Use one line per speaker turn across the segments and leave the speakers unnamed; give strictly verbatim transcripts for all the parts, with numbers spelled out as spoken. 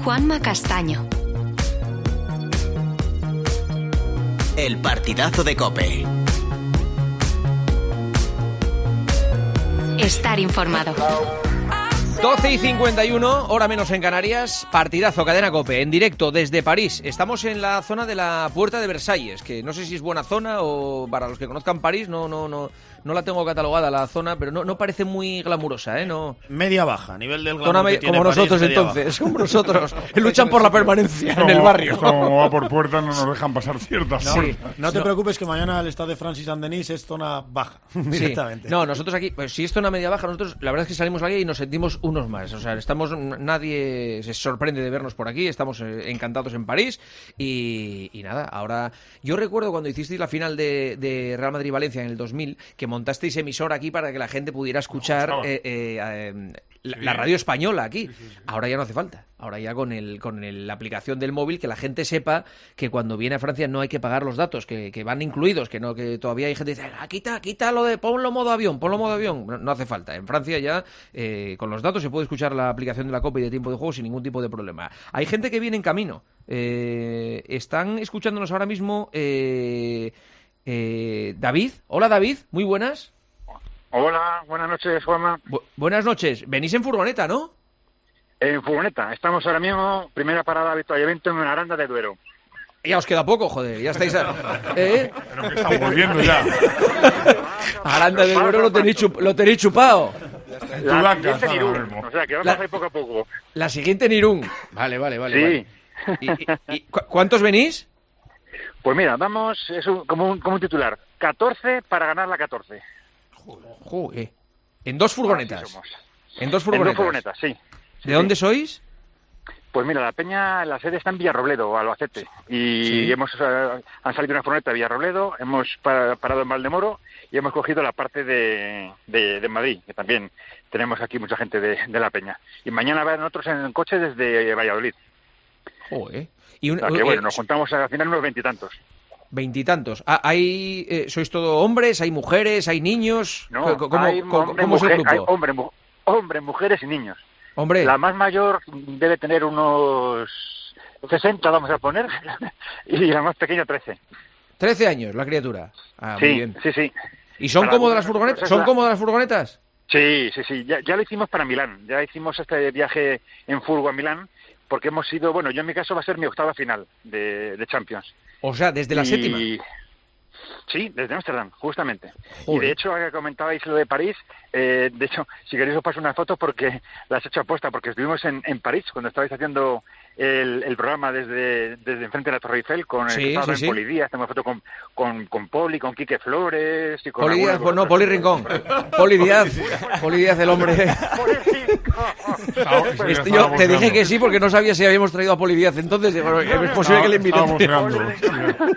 Juanma Castaño.
El partidazo de COPE.
Estar informado.
doce y cincuenta y uno, hora menos en Canarias, partidazo, cadena COPE, en directo desde París. Estamos en la zona de la Puerta de Versalles, que no sé si es buena zona o para los que conozcan París, no no no no la tengo catalogada la zona, pero no, no parece muy glamurosa, ¿eh? No.
Media baja, a nivel del glamour
Zona me-
que tiene
como
París,
nosotros
media
entonces, como nosotros, que luchan por la permanencia en el barrio.
Como va por puerta, no nos dejan pasar ciertas
No,
puertas.
no te preocupes que mañana el Stade de Francis Saint-Denis es zona baja,
Sí.
directamente.
No, nosotros aquí, pues si es zona media baja, nosotros la verdad es que salimos aquí y nos sentimos unos más. O sea, estamos, nadie se sorprende de vernos por aquí, estamos eh, encantados en París y, y nada, ahora yo recuerdo cuando hicisteis la final de, de Real Madrid-Valencia en el dos mil, que montasteis emisora aquí para que la gente pudiera escuchar eh, eh, eh, la,
Sí.
la radio española aquí.
Sí, sí, sí.
Ahora ya no hace falta. Ahora ya con el con el- la aplicación del móvil, que la gente sepa que cuando viene a Francia no hay que pagar los datos, que, que van incluidos, que no que todavía hay gente que dice, ah, quita, quita lo de, ponlo modo avión, ponlo modo avión. No, no hace falta. En Francia ya eh, con los datos se puede escuchar la aplicación de la COPE y de tiempo de juego sin ningún tipo de problema. Hay gente que viene en camino. Eh, están escuchándonos ahora mismo eh, eh, David. Hola David, muy buenas.
Hola, buenas noches, Juanma.
Bu- buenas noches. Venís en furgoneta, ¿no?
En furgoneta, estamos ahora mismo, primera parada habitual evento en Aranda de Duero.
Ya os queda poco, joder, ya estáis... A... ¿Eh?
Pero que estamos volviendo ya.
Aranda de Duero lo tenéis, chup- lo tenéis chupado.
En
La
Tulanca
siguiente
están
en
ahora
Irún,
mismo.
o sea que vamos
La-
a ir poco a poco.
La siguiente en Irún. Vale, vale, vale.
Sí.
Vale. ¿Y, y- y cu- cuántos venís?
Pues mira, vamos, es un- como, un, como un titular, catorce para ganar la catorce.
Joder. En dos
Así
furgonetas.
somos.
En dos
En
furgonetas.
dos furgonetas, sí.
¿De dónde sois?
Pues mira, la peña, la sede está en Villarrobledo, Albacete. Y
Sí.
hemos eh, han salido una furgoneta de Villarrobledo, hemos pa- parado en Valdemoro y hemos cogido la parte de, de, de Madrid, que también tenemos aquí mucha gente de, de la peña. Y mañana van otros en el coche desde Valladolid.
Joder. Y
O
un,
sea que
eh,
bueno, nos juntamos al final unos veintitantos.
veintitantos. Ah, hay, eh, ¿sois todo hombres? ¿Hay mujeres? ¿Hay niños?
No,
¿Cómo, cómo-
hay
cómo-
hombre,
cómo es el
mujer, hay
grupo?
hombre, mu- hombre, mujeres y niños.
Hombre,
La más mayor debe tener unos sesenta, vamos a poner, y la más pequeña trece.
trece años la criatura. Ah, muy
Sí,
bien.
sí, sí.
¿Y son
Para
cómodas las
algunas
furgonetas?
cosas
¿Son
la-
cómodas las furgonetas?
Sí, sí, sí. Ya, ya lo hicimos para Milán. Ya hicimos este viaje en furgo a Milán, porque hemos ido, bueno, yo en mi caso va a ser mi octava final de, de Champions.
O sea, desde la
Y-
séptima.
Sí, desde Ámsterdam, justamente.
Joder.
Y de hecho, ahora que comentabais lo de París, eh, de hecho, si queréis os paso una foto porque las he hecho aposta, porque estuvimos en, en París cuando estabais haciendo el, el programa desde, desde enfrente de la Torre Eiffel con
Sí,
estaba
sí,
en
sí.
Poli Díaz, tengo foto con, con, con Poli, con Quique Flores y con
Poli Díaz,
algunos
pues no,
otros.
Poli Rincón. Poli Díaz. Poli Díaz, el hombre.
Poli Rincón.
Estaba- sí,
Este,
estaba
yo te dije
boceando.
que sí porque no sabía si habíamos traído a Poli Díaz. Entonces, digo, es posible que le
Estaba
invite.
boceando.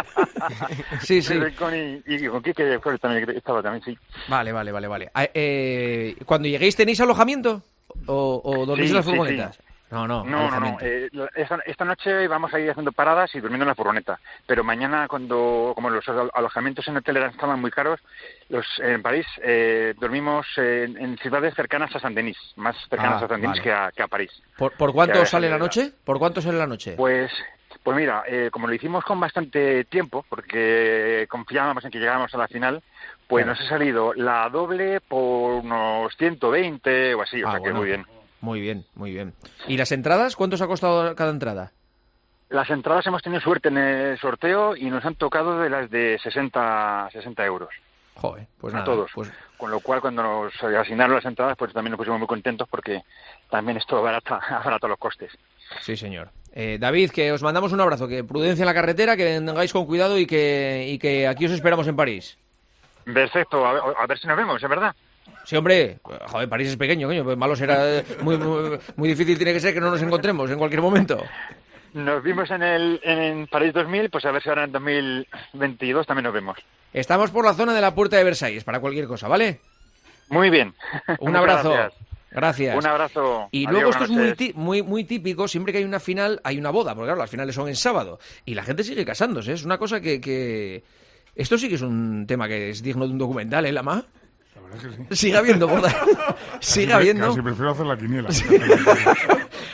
Sí, sí.
Poli Rincón y, y con Quique Flores también que estaba también, sí.
Vale, vale, vale, vale. Ah, eh, cuando lleguéis, ¿tenéis alojamiento? ¿O, o dormís
Sí,
en las
sí,
furgonetas? No, no,
No, no, no.
alojamiento.
Eh, la- esta, esta noche vamos a ir haciendo paradas y durmiendo en la furgoneta. Pero mañana, cuando como los alo- alojamientos en hotel eran- estaban muy caros, los en París eh, dormimos en, en ciudades cercanas a Saint-Denis, más cercanas
Ah,
a Saint-Denis
vale.
que, a, que a París.
¿Por, por cuánto
Ya,
os sale
ya,
la
ya.
noche? ¿Por cuánto sale la noche?
Pues, pues mira, eh, como lo hicimos con bastante tiempo, porque confiábamos en que llegáramos a la final, pues
Claro.
nos ha salido la doble por unos ciento veinte o así, o
Ah,
sea que
bueno.
muy bien.
Muy bien, muy bien. ¿Y las entradas? ¿Cuánto os ha costado cada entrada?
Las entradas hemos tenido suerte en el sorteo y nos han tocado de las de sesenta, sesenta euros.
Joder, pues
a
nada.
todos.
Pues,
Con lo cual, cuando nos asignaron las entradas, pues también nos pusimos muy contentos porque también es todo barato, barato los costes.
sí, señor. Eh, David, que os mandamos un abrazo, que prudencia en la carretera, que vengáis con cuidado y que, y que aquí os esperamos en París.
Perfecto, a ver, a ver si nos vemos, ¿es verdad?
Sí, hombre, joder, París es pequeño, coño, pues malo será, eh, muy, muy, muy difícil tiene que ser que no nos encontremos en cualquier momento.
Nos vimos en el en París dos mil, pues a ver si ahora en dos mil veintidós también nos vemos.
Estamos por la zona de la Puerta de Versalles, para cualquier cosa, ¿vale?
Muy bien.
Un
Muchas
abrazo.
Gracias.
Gracias.
Un abrazo.
Y
Adiós,
luego esto
buenas
es muy,
noches.
ti- muy, muy típico, siempre que hay una final hay una boda, porque claro, las finales son en sábado y la gente sigue casándose, es una cosa que... que... Esto sí que es un tema que es digno de un documental, ¿eh, Lama?
La verdad es que sí.
Sigue habiendo boda. Sigue
Casi-
habiendo.
Casi prefiero hacer la quiniela.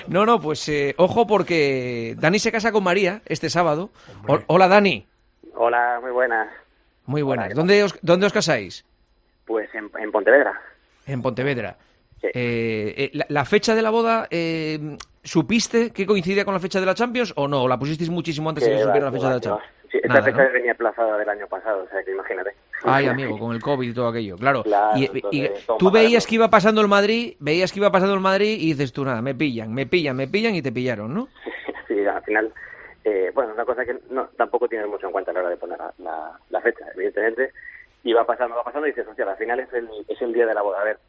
No, no, pues eh, ojo porque Dani se casa con María este sábado. O- hola, Dani.
Hola, muy buenas.
Muy buenas.
Hola, ¿qué
¿Dónde os, ¿Dónde os casáis?
Pues en, en Pontevedra.
En Pontevedra.
Sí.
Eh, eh, la, la fecha de la boda, eh, ¿supiste que coincidía con la fecha de la Champions o no? ¿O la pusisteis muchísimo antes de que
Que
supiera
va,
la fecha
que
de la
va, que va.
Champions?
Sí, esta
Nada,
fecha
¿no?
venía aplazada del año pasado, o sea que imagínate.
Ay, amigo, con el COVID y todo aquello, claro.
Claro,
y,
entonces,
y
todo
tú
para
veías
verlo.
que iba pasando el Madrid, veías que iba pasando el Madrid y dices tú, nada, me pillan, me pillan, me pillan y te pillaron, ¿no?
Sí, al final, eh, bueno, una cosa que no, tampoco tienes mucho en cuenta a la hora de poner la, la, la fecha, evidentemente, y va pasando, va pasando y dices, hostia, al final es el, es el día de la boda, a ver,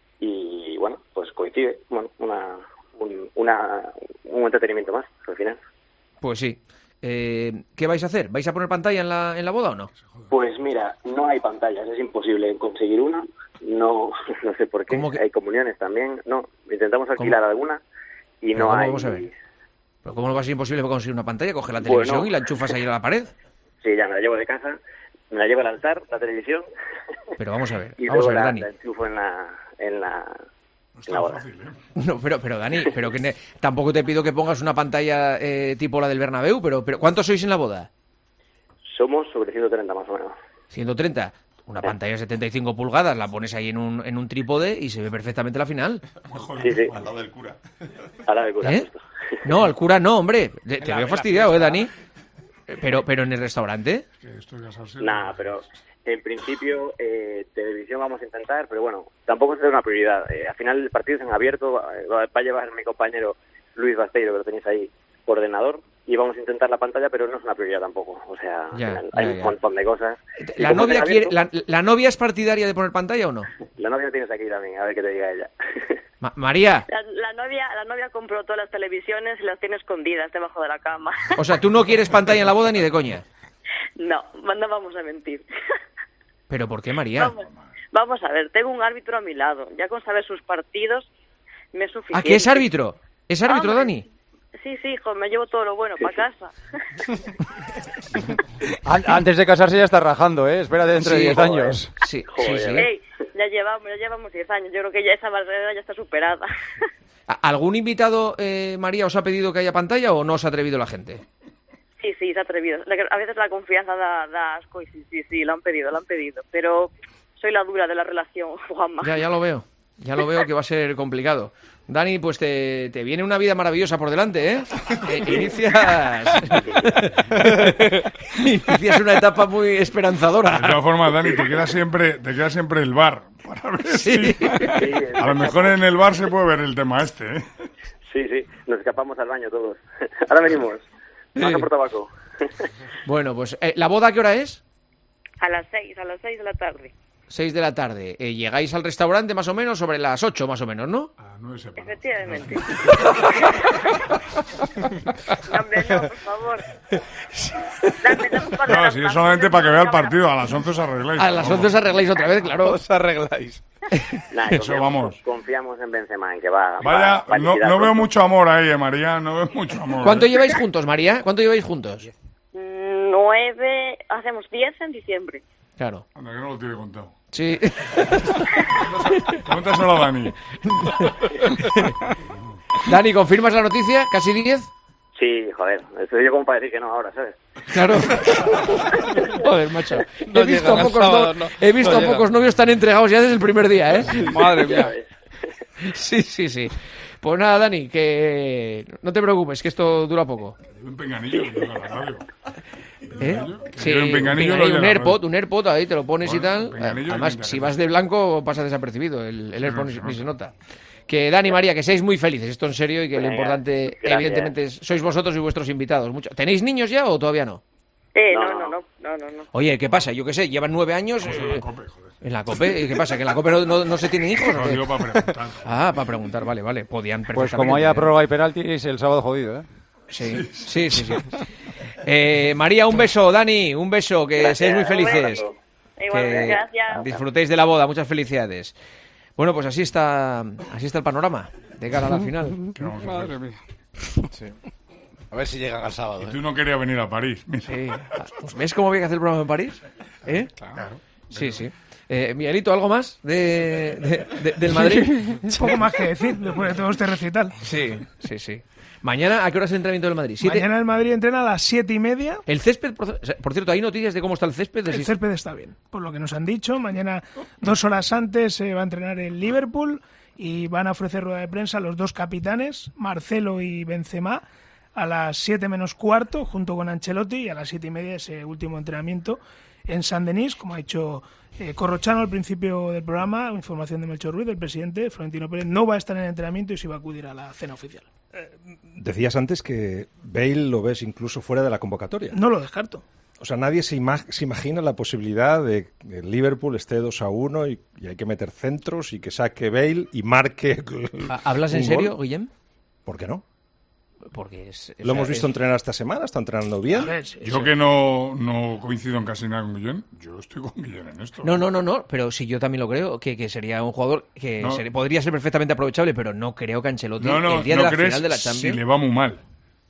y bueno, pues coincide, bueno, una, un, una, un entretenimiento más, al final.
Pues sí. Eh, ¿Qué vais a hacer? ¿Vais a poner pantalla en la, en la boda o no?
Pues mira, no hay pantallas, es imposible conseguir una, no, no sé por qué,
¿Cómo que-
hay comuniones también, no, intentamos alquilar
¿Cómo?
alguna y
Pero
no
¿cómo
hay...
vamos a ver? ¿Pero cómo no va a ser imposible conseguir una pantalla? Coge la televisión
Bueno.
y la enchufas ahí a la pared.
Sí, ya me la llevo de casa, me la llevo al altar, la televisión,
Pero vamos a ver,
y
vamos a
luego
ver,
la,
Dani.
la enchufo en la, en la,
No
en la
está
boda.
fácil, ¿eh?
No, pero, pero Dani, pero que ne- tampoco te pido que pongas una pantalla eh, tipo la del Bernabéu, pero, pero ¿cuántos sois en la boda?
Somos sobre ciento treinta más o menos.
ciento treinta. Una pantalla de setenta y cinco pulgadas, la pones ahí en un, en un trípode y se ve perfectamente la final.
Mejor
Sí, sí,
Al lado del cura.
a la de cura,
¿Eh?
justo.
No, al cura no, hombre. Te, te
la-
veo
en la
fastidiado, ¿eh,
fiesta.
Dani? Pero, pero en el restaurante.
Que esto de casarse...
Nada, pero en principio eh, televisión vamos a intentar, pero bueno, tampoco es una prioridad. Eh, al final el partido es en abierto, eh, va va a llevar mi compañero Luis Basteiro, que lo tenéis ahí, por ordenador, y vamos a intentar la pantalla, pero no es una prioridad tampoco. O sea, al
Ya,
final
ya,
hay
ya.
un montón de cosas. Y
¿La
como es
novia,
en
quiere,
abierto,
la, ¿La novia es partidaria de poner pantalla o no?
la novia tienes aquí también, a ver qué te diga ella.
Ma- María,
La, la novia la novia compró todas las televisiones y las tiene escondidas debajo de la cama.
o sea, tú no quieres pantalla en la boda ni de coña.
No, no vamos a mentir.
¿Pero por qué, María?
Vamos, vamos a ver, tengo un árbitro a mi lado. Ya con saber sus partidos me es suficiente.
¿Ah, que es árbitro? ¿Es árbitro,
Hombre.
Dani?
Sí, sí, hijo, me llevo todo lo bueno para casa.
An- Antes de casarse ya está rajando, ¿eh? Espera dentro de
Sí,
diez
joder.
años.
Sí, sí,
Joder.
sí.
Ey, ya llevamos, ya llevamos diez años. Yo creo que ya esa barrera ya está superada.
¿A- ¿Algún invitado, eh, María, os ha pedido que haya pantalla o no se ha atrevido la gente?
Sí, sí, se ha atrevido. La- A veces la confianza da, da asco y sí, sí, sí, lo han pedido, lo han pedido. Pero soy la dura de la relación, Juanma.
Ya, ya lo veo. Ya lo veo que va a ser complicado. Dani, pues te, te viene una vida maravillosa por delante, ¿eh? Eh, inicias... inicias una etapa muy
De
esperanzadora.
todas formas, Dani, te queda siempre, te queda siempre el bar. Para ver
Sí.
si... A lo mejor en el bar se puede ver el tema este, ¿eh?
Sí, sí, nos escapamos al baño todos. Ahora venimos. Vamos a por tabaco.
Bueno, pues, eh, ¿la boda a qué hora es?
A las seis, a las seis de la tarde.
Seis de la tarde. Eh, llegáis al restaurante más o menos sobre las ocho, más o menos, ¿no?
Ah, no es separado.
Efectivamente. Hombre, no, por favor. Dame, dame un par de
No,
horas
si
más.
es solamente para que vea el partido. A las once os arregláis.
A las once os arregláis otra vez, claro.
Os arregláis.
Nah,
Eso,
confiamos-
vamos.
Confiamos en Benzema, en que va.
Vaya,
va- va a
no,
liquidar
no veo
pronto.
mucho amor ahí, eh, María. No veo mucho amor.
¿Cuánto
eh.
lleváis juntos, María? ¿Cuánto lleváis juntos?
Mm, Nueve, hacemos diez en diciembre.
Claro.
Anda, que no lo tiene contado.
Sí.
Cuéntaselo a Dani.
Dani, ¿confirmas la noticia? ¿Casi diez?
Sí, joder. Estoy yo como para decir que no ahora, ¿sabes?
Claro. Joder, macho.
No
He visto, a
llegan
pocos,
al sábado,
no-
no.
he visto
No
a
llegan.
pocos novios tan entregados ya desde el primer día, ¿eh?
Madre
Ya
mía.
ves.
Sí, sí, sí. Pues nada, Dani, que no te preocupes, que esto dura poco.
Un pinganillo que llega a la radio.
¿Eh?
Que
Sí,
lleve un
un,
pinganillo,
pinganillo,
lo
un
lleva a la
AirPod,
radio.
un AirPod, ahí te lo pones y
Bueno,
tal.
un pinganillo
Además,
y
si
pinta
vas
que-
de blanco pasa desapercibido. El, el AirPod
no
ni,
se
ni se
nota.
nota. Que Dani, María, que seáis muy felices, esto en serio, y que lo
Venga,
importante,
gracias.
evidentemente, es- sois vosotros y vuestros invitados. Mucho. ¿Tenéis niños ya o todavía no?
Eh,
No,
no, no,
no.
no, no, no, no.
Oye, ¿qué pasa? Yo qué sé, llevan nueve años
Vamos a la
eh,
cope, joder.
en la COPE. ¿Qué pasa? ¿Que en la COPE no, no, no se tienen hijos? o
Lo
qué?
digo para preguntar.
Ah, para preguntar, vale, vale. Podían perfectamente.
Pues como haya
¿eh?
prórroga y penaltis, el sábado jodido, ¿eh?
Sí, sí, sí. sí. Eh, María, un beso. Dani, un beso. Que
Gracias.
seáis muy
Un
felices.
abrazo.
Igualmente,
Que
gracias.
disfrutéis de la boda. Muchas felicidades. Bueno, pues así está, así está el panorama de cara a la final.
¿Qué vamos a hacer?
Madre mía. A ver si llegan al sábado.
Y
¿eh?
tú no querías venir a París. Mira.
Sí. ¿Ves cómo había que hacer el programa en París? ¿Eh?
Claro.
Sí, sí. Eh, Miguelito, ¿algo más de, de, de, del Madrid?
Un poco más que decir después de todo este recital.
Sí, sí, sí. Mañana, ¿a qué hora es el entrenamiento del Madrid? ¿Siete?
Mañana el Madrid entrena a las siete y media.
El césped, por, por cierto, ¿hay noticias de cómo está el césped? De
El
si...
césped está bien, por lo que nos han dicho. Mañana, dos horas antes, se va a entrenar el Liverpool y van a ofrecer rueda de prensa a los dos capitanes, Marcelo y Benzema, a las siete menos cuarto, junto con Ancelotti, y a las siete y media ese último entrenamiento en Saint-Denis, como ha dicho eh, Corrochano al principio del programa, información de Melchor Ruiz, el presidente, Florentino Pérez, no va a estar en el entrenamiento y sí va a acudir a la cena oficial.
Decías antes que Bale lo ves incluso fuera de la convocatoria.
No lo descarto.
O sea, nadie se, ima- se imagina la posibilidad de que el Liverpool esté dos a uno y, y hay que meter centros y que saque Bale y marque.
¿Hablas en serio, gol. Guillem?
¿Por qué no?
Porque es,
Lo o sea, hemos visto es... entrenar esta semana, está entrenando bien.
Ver, sí, yo sí. que no, no coincido en casi nada con Guillén, yo estoy con Guillén en esto.
No, no, no, no, pero sí, yo también lo creo, que, que sería un jugador que no. sería, podría ser perfectamente aprovechable, pero no creo que Ancelotti,
no, no,
el día
no
de la
crees,
final de la Champions...
si le va muy mal.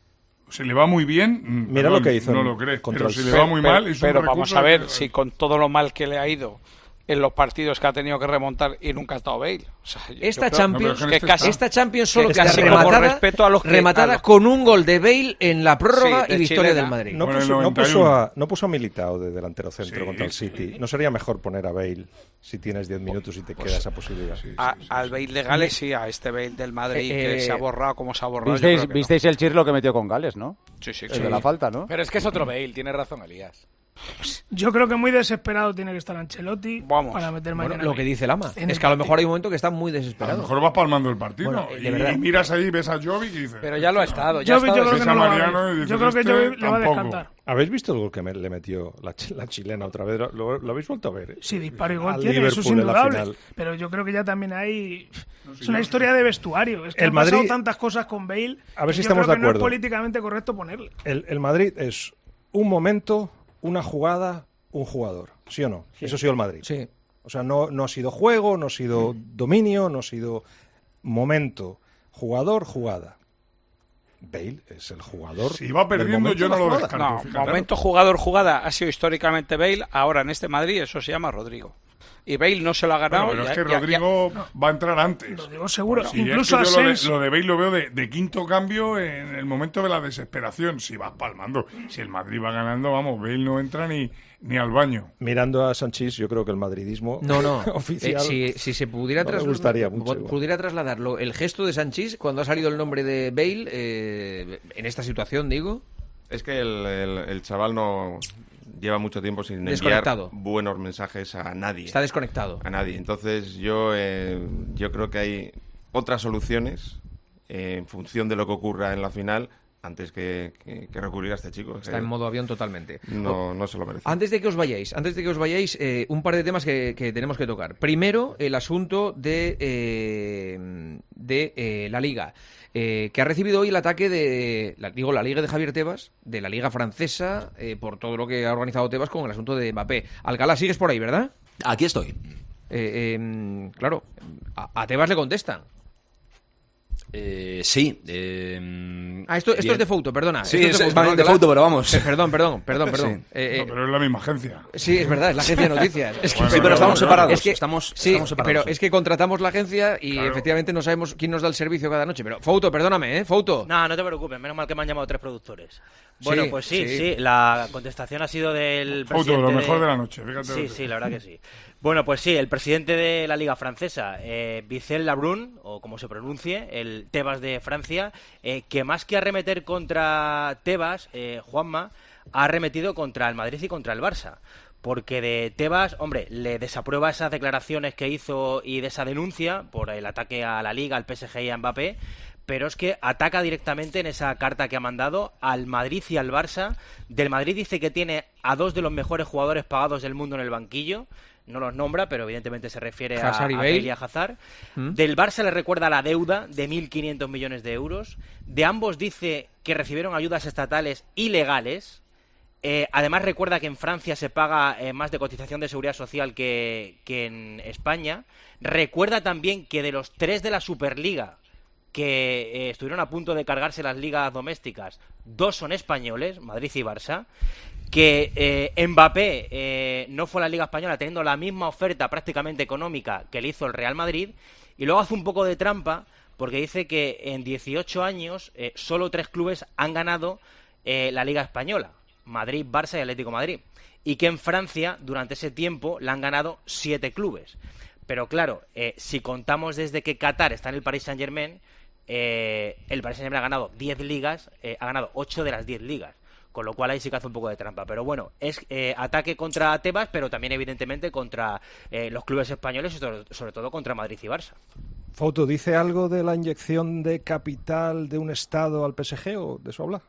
Si le va muy bien,
mira
perdón,
lo que hizo.
No lo crees, pero si le
pero,
va muy
pero,
mal... Es
pero
un
vamos a ver,
que...
si con todo lo mal que le ha ido en los partidos que ha tenido que remontar y nunca ha estado Bale. O sea,
esta, Champions,
no, que casi,
esta Champions solo
que
queda rematada, respeto a los que, rematada a los... con un gol de Bale en la prórroga sí, de y victoria Chilena. Del Madrid.
No puso, no, puso a, no puso a Militao de delantero centro sí, contra el City. Sí. ¿No sería mejor poner a Bale si tienes diez minutos y te pues, queda esa posibilidad? Sí,
a, sí, sí, al Bale de Gales sí, a este Bale del Madrid eh, que se ha borrado como se ha borrado.
¿Visteis,
no.
¿visteis el chirlo que metió con Gales, no?
Sí, sí,
el
sí.
de la falta, ¿no?
Pero es que es otro Bale, tiene razón Elías.
Yo creo que muy desesperado tiene que estar Ancelotti
Vamos.
para meter mañana.
Bueno, lo que dice Lama en es que a lo mejor hay un momento que está muy desesperado.
A lo mejor vas palmando el partido bueno, y, y miras ahí, ves a Jovic y dices...
Pero ya lo ha estado. Ya
Jovic,
ha estado
yo creo que no lo va a
dices,
Yo creo que
este
Jovic le va a descantar.
¿Habéis visto el gol que me, le metió la, la chilena otra vez? ¿Lo, lo habéis vuelto a ver?
Sí, disparo y gol tiene, eso es indudable. Pero yo creo que ya también hay... No, sí, es una historia de vestuario. Es que
el
han
Madrid...
pasado tantas cosas con Bale.
A ver si
yo
estamos
creo
de
que
acuerdo.
No es políticamente correcto ponerle.
El, el Madrid es un momento, una jugada, un jugador. ¿Sí o no? Sí. Eso ha sido el Madrid.
Sí.
O sea, no, no ha sido juego, no ha sido dominio, no ha sido momento, jugador, jugada. Bale es el jugador.
Si va perdiendo, yo no lo descarto.
No, fíjate, momento, ¿no? Jugador, jugada ha sido históricamente Bale. Ahora en este Madrid eso se llama Rodrigo. Y Bale no se lo ha ganado.
Bueno, pero
ya,
es que
ya,
Rodrigo
ya,
va a entrar antes.
Rodrigo seguro.
Sí,
Incluso
es que yo lo, de,
Asens...
lo de Bale lo veo de, de quinto cambio en el momento de la desesperación. Si vas palmando, si el Madrid va ganando, vamos, Bale no entra ni, ni al baño.
Mirando a Sanchís, yo creo que el madridismo
no, no.
oficial...
Eh, si, si se pudiera,
no
trasl-
me gustaría mucho,
pudiera trasladarlo, el gesto de Sanchís, cuando ha salido el nombre de Bale, eh, en esta situación, digo...
Es que el, el, el chaval no... lleva mucho tiempo sin enviar buenos mensajes a nadie.
Está desconectado.
A nadie. Entonces yo eh, yo creo que hay otras soluciones eh, en función de lo que ocurra en la final antes que, que, que recurrir a este chico.
Está en modo avión totalmente.
No, no se lo merece.
Antes de que os vayáis, antes de que os vayáis, eh, un par de temas que, que tenemos que tocar. Primero, el asunto de, eh, de eh, la Liga. Eh, que ha recibido hoy el ataque de, la, digo, la Liga de Javier Tebas, de la Liga Francesa, eh, por todo lo que ha organizado Tebas con el asunto de Mbappé. Alcalá, ¿sigues por ahí, verdad?
Aquí estoy.
Eh, eh, claro, a, a Tebas le contestan.
Eh, sí. Eh,
ah, esto, esto es de foto, perdona.
Sí,
esto
es de foto, ¿no? de foto, pero vamos.
Eh, perdón, perdón, perdón, perdón.
Sí. Eh, no, pero es la misma agencia.
Sí, es verdad, es la agencia de noticias. Es que,
bueno, sí, pero estamos separados.
Es que,
estamos,
sí,
estamos separados.
pero es que contratamos la agencia y claro. efectivamente no sabemos quién nos da el servicio cada noche. Pero, Fouto, perdóname, ¿eh? Fouto.
No, no te preocupes, menos mal que me han llamado tres productores. Bueno,
sí,
pues sí,
sí,
sí, la contestación ha sido del
Fouto,
presidente
lo mejor
de...
de la noche, fíjate.
Sí, sí, la verdad que sí. Bueno, pues sí, el presidente de la Liga Francesa, eh, Vicel Labrun, o como se pronuncie, el Tebas de Francia, eh, que más que arremeter contra Tebas, eh, Juanma, ha arremetido contra el Madrid y contra el Barça. Porque de Tebas, hombre, le desaprueba esas declaraciones que hizo y de esa denuncia por el ataque a la Liga, al P S G y a Mbappé, pero es que ataca directamente en esa carta que ha mandado al Madrid y al Barça. Del Madrid dice que tiene a dos de los mejores jugadores pagados del mundo en el banquillo. No los nombra, pero evidentemente se refiere a, a Bale y a Hazard. ¿Mm? Del Barça le recuerda la deuda de mil quinientos millones de euros. De ambos dice que recibieron ayudas estatales ilegales. Eh, además recuerda que en Francia se paga eh, más de cotización de seguridad social que, que en España. Recuerda también que de los tres de la Superliga, que eh, estuvieron a punto de cargarse las ligas domésticas. Dos son españoles, Madrid y Barça. Que eh, Mbappé eh, no fue a la Liga Española teniendo la misma oferta prácticamente económica que le hizo el Real Madrid. Y luego hace un poco de trampa porque dice que en dieciocho años eh, solo tres clubes han ganado eh, la Liga Española. Madrid, Barça y Atlético de Madrid. Y que en Francia, durante ese tiempo, la han ganado siete clubes. Pero claro, eh, si contamos desde que Qatar está en el Paris Saint-Germain, eh, el Paris Saint-Germain ha ganado diez ligas, eh, ha ganado ocho de las diez ligas. Con lo cual ahí sí que hace un poco de trampa. Pero bueno, es eh, ataque contra Tebas, pero también evidentemente contra eh, los clubes españoles y sobre, sobre todo contra Madrid y Barça.
Fouto, ¿dice algo de la inyección de capital de un Estado al P S G o de eso habla?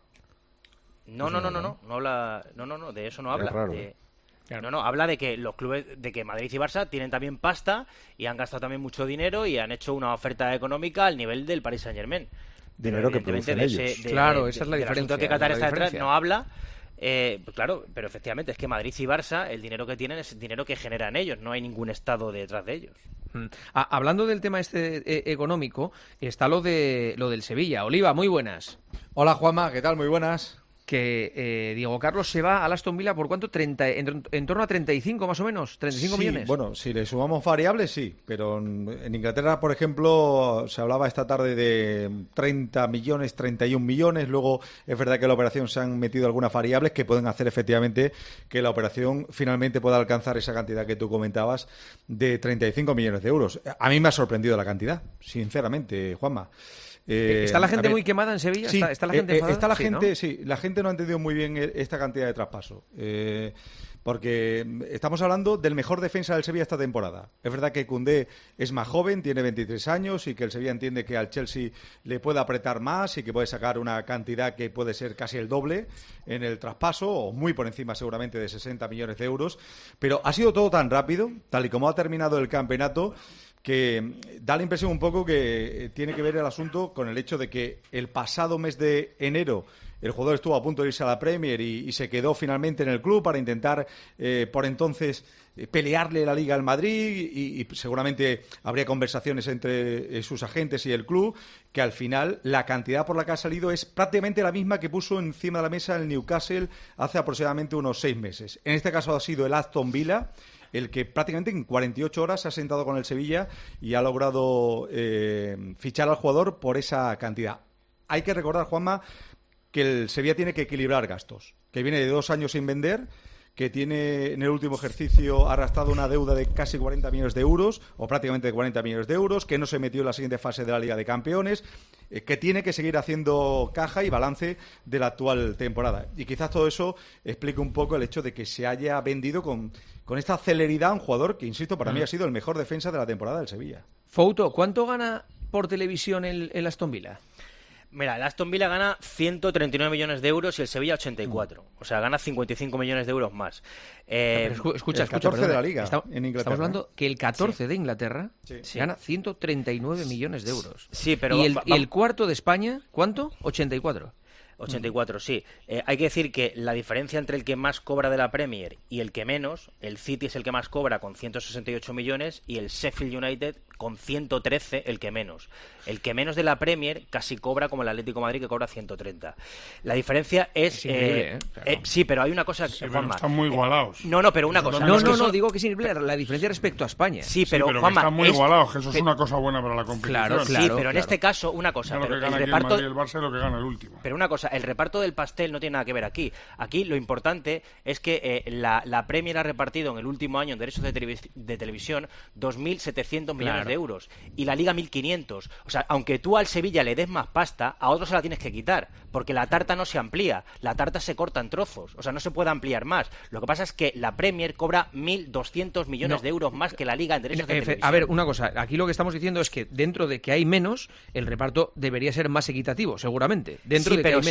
No, no, no, no, no, no habla, no, no, no, de eso no habla.
Es raro,
de,
¿eh?
Claro. No, no, habla de que los clubes, de que Madrid y Barça tienen también pasta y han gastado también mucho dinero y han hecho una oferta económica al nivel del Paris Saint-Germain.
Dinero que producen ellos.
Ese, de,
claro,
de,
esa es la
de,
diferencia.
De que Qatar
la
está detrás,
diferencia.
no habla. Eh, claro, pero efectivamente es que Madrid y Barça, el dinero que tienen es dinero que generan ellos, no hay ningún Estado detrás de ellos.
Mm. Ah, hablando del tema este eh, económico, está lo de lo del Sevilla. Oliva, muy buenas.
Hola Juanma, ¿qué tal? Muy buenas.
Que eh, Diego Carlos se va al Aston Villa por cuánto, treinta, en, en torno a treinta y cinco más o menos, treinta y cinco
sí,
millones.
Bueno, si le sumamos variables, sí, pero en, en Inglaterra, por ejemplo, se hablaba esta tarde de treinta millones, treinta y un millones. Luego es verdad que en la operación se han metido algunas variables que pueden hacer efectivamente que la operación finalmente pueda alcanzar esa cantidad que tú comentabas de treinta y cinco millones de euros. A mí me ha sorprendido la cantidad, sinceramente, Juanma.
Eh, ¿Está la gente
ver,
muy quemada en Sevilla?
Sí,
¿Está, está la gente
eh,
enfadada?
está la
sí,
gente,
¿no?
sí, la gente no ha entendido muy bien esta cantidad de traspaso. Eh, porque estamos hablando del mejor defensa del Sevilla esta temporada. Es verdad que Koundé es más joven, tiene veintitrés años y que el Sevilla entiende que al Chelsea le puede apretar más y que puede sacar una cantidad que puede ser casi el doble en el traspaso o muy por encima seguramente de sesenta millones de euros. Pero ha sido todo tan rápido, tal y como ha terminado el campeonato, que da la impresión un poco que tiene que ver el asunto con el hecho de que el pasado mes de enero el jugador estuvo a punto de irse a la Premier y, y se quedó finalmente en el club para intentar eh, por entonces eh, pelearle la Liga al Madrid y, y seguramente habría conversaciones entre eh, sus agentes y el club, que al final la cantidad por la que ha salido es prácticamente la misma que puso encima de la mesa el Newcastle hace aproximadamente unos seis meses. En este caso ha sido el Aston Villa, el que prácticamente en cuarenta y ocho horas se ha sentado con el Sevilla y ha logrado eh, fichar al jugador por esa cantidad. Hay que recordar, Juanma, que el Sevilla tiene que equilibrar gastos, que viene de dos años sin vender, que tiene en el último ejercicio arrastrado una deuda de casi cuarenta millones de euros, o prácticamente cuarenta millones de euros, que no se metió en la siguiente fase de la Liga de Campeones, eh, que tiene que seguir haciendo caja y balance de la actual temporada. Y quizás todo eso explique un poco el hecho de que se haya vendido con, con esta celeridad un jugador que, insisto, para mí ha sido el mejor defensa de la temporada del Sevilla.
Fouto, ¿cuánto gana por televisión el, el Aston Villa?
Mira, el Aston Villa gana ciento treinta y nueve millones de euros y el Sevilla ochenta y cuatro. O sea, gana cincuenta y cinco millones de euros más. Eh,
escu escucha,
el catorce
escucha,
de la Liga
está,
en Inglaterra.
Estamos hablando que el catorce
sí.
de Inglaterra
sí.
gana ciento treinta y nueve millones de euros.
Sí, pero
y el,
va, va,
y el cuarto de España, ¿cuánto? ochenta y cuatro.
ochenta y cuatro, sí. Eh, hay que decir que la diferencia entre el que más cobra de la Premier y el que menos, el City es el que más cobra con ciento sesenta y ocho millones y el Sheffield United con ciento trece, el que menos. El que menos de la Premier casi cobra como el Atlético de Madrid, que cobra ciento treinta. La diferencia es...
es increíble,
eh,
¿eh?
Claro. eh, sí, pero hay una cosa...
Sí,
Juanma,
pero están muy igualados.
No, no, pero una cosa...
No,
es
no,
que
no,
eso...
digo que es increíble la diferencia respecto a España.
Sí, pero,
sí, pero
Juanma...
que están muy
es...
igualados, que eso es
Pe...
una cosa buena para la competición.
Claro, claro.
Sí, pero en
claro.
este caso, una cosa...
Claro,
pero
que gana
el
aquí
reparto...
el Madrid y el Barça es lo que gana el último.
Pero una cosa, el reparto del pastel no tiene nada que ver aquí. Aquí lo importante es que eh, la, la Premier ha repartido en el último año en derechos de, televis de televisión dos mil setecientos millones
claro.
de euros y la Liga mil quinientos. O sea, aunque tú al Sevilla le des más pasta, a otros se la tienes que quitar, porque la tarta no se amplía, la tarta se corta en trozos, o sea, no se puede ampliar más. Lo que pasa es que la Premier cobra mil doscientos millones
no.
de euros más que la Liga en derechos de
Efe,
televisión.
A ver, una cosa, aquí lo que estamos diciendo es que dentro de que hay menos, el reparto debería ser más equitativo, seguramente. Dentro
sí,
de
pero
que hay
si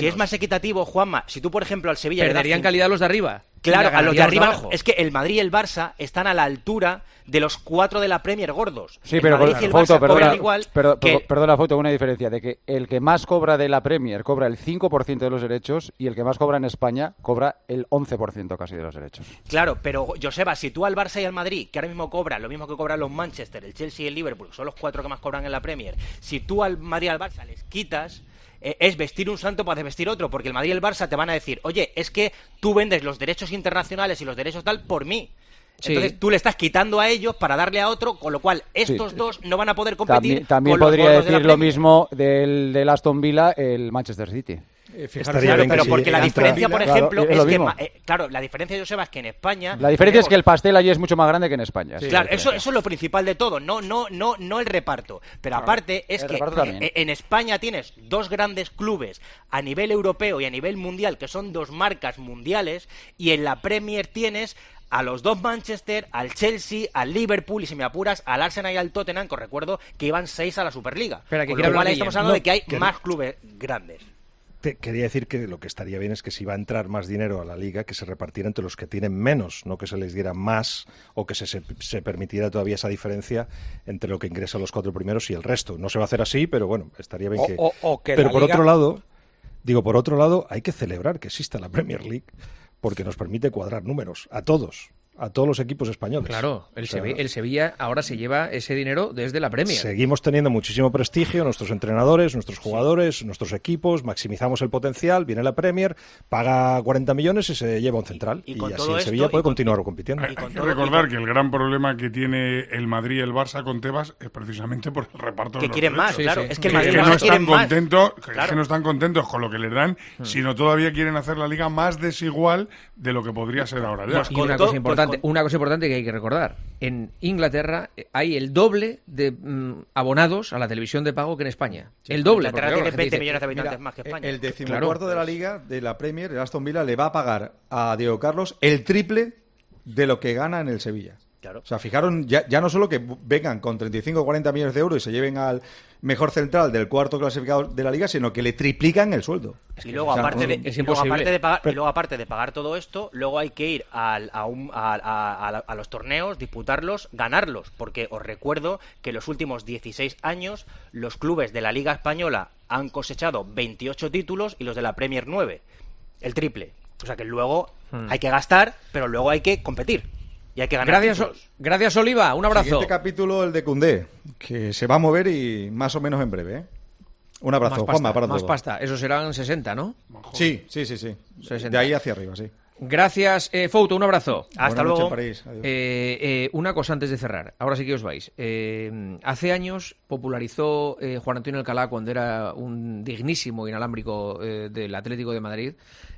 es más equitativo, Juanma, si tú, por ejemplo, al Sevilla...
Perderían calidad los de arriba.
Claro, a los de arriba.
Abajo.
Es que el Madrid y el Barça están a la altura de los cuatro de la Premier gordos.
Sí,
el
pero
Madrid
con,
y el
Foto,
Barça
perdona,
cobran igual
pero,
que...
perdona, Foto, una diferencia, de que el que más cobra de la Premier cobra el cinco por ciento de los derechos y el que más cobra en España cobra el once por ciento casi de los derechos.
Claro, pero, Joseba, si tú al Barça y al Madrid, que ahora mismo cobran lo mismo que cobran los Manchester, el Chelsea y el Liverpool, son los cuatro que más cobran en la Premier, si tú al Madrid y al Barça les quitas... es vestir un santo para desvestir otro, porque el Madrid y el Barça te van a decir, oye, es que tú vendes los derechos internacionales y los derechos tal por mí. Sí. Entonces tú le estás quitando a ellos para darle a otro, con lo cual estos sí. dos no van a poder competir.
También, también
con
podría
los
decir
de
lo mismo del, del Aston Villa, el Manchester City.
Eh, claro, pero porque la diferencia, por ejemplo,
claro, es,
es que eh, claro, la diferencia, Joseba, es que en España
la diferencia
tenemos...
es que el pastel allí es mucho más grande que en España.
Sí, claro, eso, eso es lo principal de todo, no, no, no, no el reparto. Pero claro, aparte es que eh, en España tienes dos grandes clubes a nivel europeo y a nivel mundial que son dos marcas mundiales, y en la Premier tienes a los dos Manchester, al Chelsea, al Liverpool y, si me apuras, al Arsenal y al Tottenham, que os recuerdo que iban seis a la Superliga.
Espera, que
con lo cual ahí
Guillem.
estamos hablando
no,
de que hay
que
más
no.
clubes grandes.
Te quería decir que lo que estaría bien es que si va a entrar más dinero a la liga, que se repartiera entre los que tienen menos, no que se les diera más o que se, se, se permitiera todavía esa diferencia entre lo que ingresan los cuatro primeros y el resto. No se va a hacer así, pero bueno, estaría bien
o,
que...
O, o que
pero por
liga...
otro lado, digo, por otro lado, hay que celebrar que exista la Premier League porque nos permite cuadrar números a todos. A todos los equipos españoles.
Claro, el,
o sea,
Sevilla, el Sevilla ahora se lleva ese dinero desde la Premier.
Seguimos teniendo muchísimo prestigio, nuestros entrenadores, nuestros jugadores, sí. nuestros equipos, maximizamos el potencial, viene la Premier, paga cuarenta millones y se lleva un central. Y, y así el Sevilla
esto,
puede
con,
continuar compitiendo.
Hay, hay que recordar que el gran problema que tiene el Madrid y el Barça con Tebas es precisamente por el reparto
que
de los
quieren más,
derechos.
claro.
Sí, sí.
Es que el
que,
Madrid
que
no
no están
más.
contentos, que
claro.
es que no están contentos con lo que les dan, hmm. sino todavía quieren hacer la liga más desigual de lo que podría ser ahora ya.
Pues y una cosa importante, una cosa importante que hay que recordar, en Inglaterra hay el doble de mm, abonados a la televisión de pago que en España. Sí, el doble.
Inglaterra tiene veinte
dice,
millones de habitantes
mira,
más que España.
El decimocuarto claro. de la liga, de la Premier, el Aston Villa, le va a pagar a Diego Carlos el triple de lo que gana en el Sevilla.
Claro.
O sea, fijaron, ya, ya no solo que vengan con treinta y cinco o cuarenta millones de euros y se lleven al mejor central del cuarto clasificado de la liga, sino que le triplican el sueldo.
Y luego, o sea, aparte, de, y luego aparte de pagar, Pero... y luego aparte de pagar todo esto, luego hay que ir al, a, un, a, a, a, a los torneos, disputarlos, ganarlos, porque os recuerdo que en los últimos dieciséis años los clubes de la Liga Española han cosechado veintiocho títulos y los de la Premier nueve, el triple. O sea que luego hmm. hay que gastar, pero luego hay que competir. Y hay que ganar.
Gracias, gracias, Oliva. Un abrazo.
Siguiente capítulo, el de Koundé, que se va a mover y más o menos en breve, ¿eh? Un abrazo,
más
Juanma,
pasta,
para
más
todo.
pasta. Eso serán sesenta, ¿no?
Sí, sí, sí, sí.
sesenta.
De ahí hacia arriba, sí.
Gracias, eh, Fouto, un abrazo.
Hasta
Buenas
luego.
París. Adiós.
Eh, eh, una cosa antes de cerrar, ahora sí que os vais. Eh, hace años popularizó eh, Juan Antonio Alcalá, cuando era un dignísimo inalámbrico eh, del Atlético de Madrid,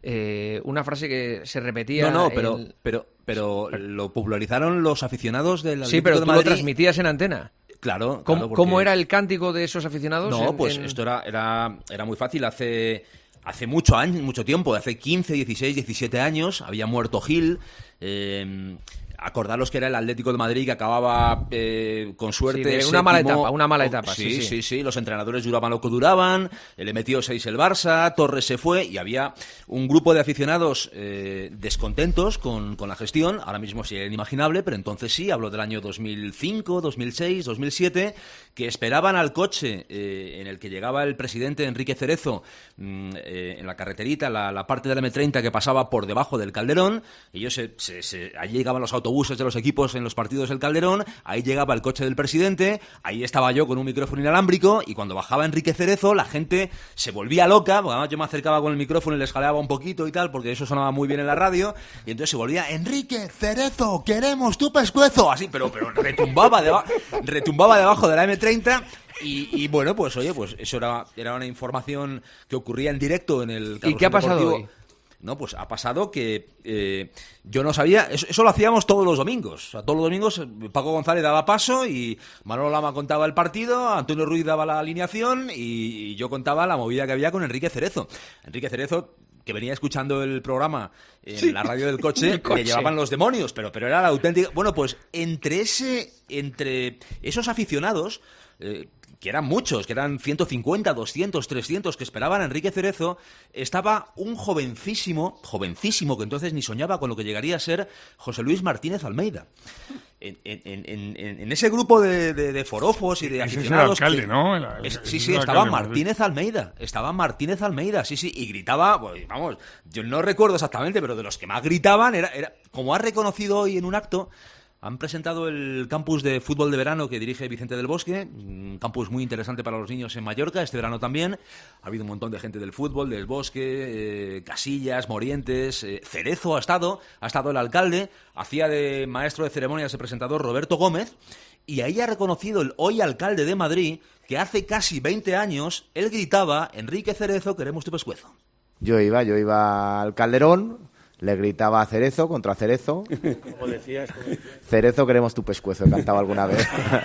eh, una frase que se repetía.
No, no, pero,
en...
pero, pero lo popularizaron los aficionados del Atlético
Sí, pero
de
tú
Madrid.
lo transmitías en antena.
Claro,
¿Cómo,
claro, porque...
¿Cómo era el cántico de esos aficionados?
No,
en,
pues
en...
esto era, era, era muy fácil. Hace, hace mucho años, mucho tiempo, hace quince, dieciséis, diecisiete años, había muerto Gil. Eh, acordaros que era el Atlético de Madrid que acababa eh, con suerte.
Sí, una mala
séptimo.
etapa, una mala etapa.
Sí,
sí, sí,
sí, sí. Los entrenadores duraban lo que duraban. Le metió seis el Barça, Torres se fue y había un grupo de aficionados eh, descontentos con, con la gestión. Ahora mismo sí era inimaginable, pero entonces sí, hablo del año dos mil cinco, dos mil seis, dos mil siete, que esperaban al coche eh, en el que llegaba el presidente Enrique Cerezo mmm, eh, en la carreterita, la, la parte de la eme treinta que pasaba por debajo del Calderón. Ellos se, se, se, allí llegaban los autobuses de los equipos en los partidos del Calderón, ahí llegaba el coche del presidente, ahí estaba yo con un micrófono inalámbrico y cuando bajaba Enrique Cerezo la gente se volvía loca, porque además yo me acercaba con el micrófono y les jaleaba un poquito y tal, porque eso sonaba muy bien en la radio, y entonces se volvía, Enrique Cerezo, queremos tu pescuezo, así, pero, pero retumbaba, deba- retumbaba debajo de la eme treinta. Y, y bueno, pues oye, pues eso era, era una información que ocurría en directo en el
¿Y qué ha pasado
Deportivo.
hoy?
No, pues ha pasado que eh, yo no sabía, eso, eso lo hacíamos todos los domingos, o sea, todos los domingos Paco González daba paso y Manolo Lama contaba el partido, Antonio Ruiz daba la alineación y, y yo contaba la movida que había con Enrique Cerezo. Enrique Cerezo, que venía escuchando el programa en sí. la radio del coche,
el coche,
le llevaban los demonios, pero, pero era la auténtica... Bueno, pues entre ese, entre esos aficionados... Eh, que eran muchos, que eran ciento cincuenta, doscientos, trescientos, que esperaban a Enrique Cerezo, estaba un jovencísimo, jovencísimo, que entonces ni soñaba con lo que llegaría a ser José Luis Martínez Almeida. En, en, en, en, en ese grupo de, de, de forofos y de aficionados...
Ese es el alcalde,
que,
¿no? El, el,
es, sí,
el
sí, estaba Martínez Almeida. Estaba Martínez Almeida, sí, sí, y gritaba, pues, vamos, yo no recuerdo exactamente, pero de los que más gritaban, era, era como ha reconocido hoy en un acto... Han presentado el campus de fútbol de verano que dirige Vicente del Bosque, un campus muy interesante para los niños en Mallorca, este verano también. Ha habido un montón de gente del fútbol, del Bosque, eh, Casillas, Morientes, eh, Cerezo ha estado, ha estado el alcalde, hacía de maestro de ceremonias el presentador Roberto Gómez, y ahí ha reconocido el hoy alcalde de Madrid que hace casi veinte años él gritaba: Enrique Cerezo, queremos tu pescuezo.
Yo iba, yo iba al Calderón... Le gritaba a Cerezo contra Cerezo.
Como decías, como decías.
Cerezo, queremos tu pescuezo, he cantado alguna vez.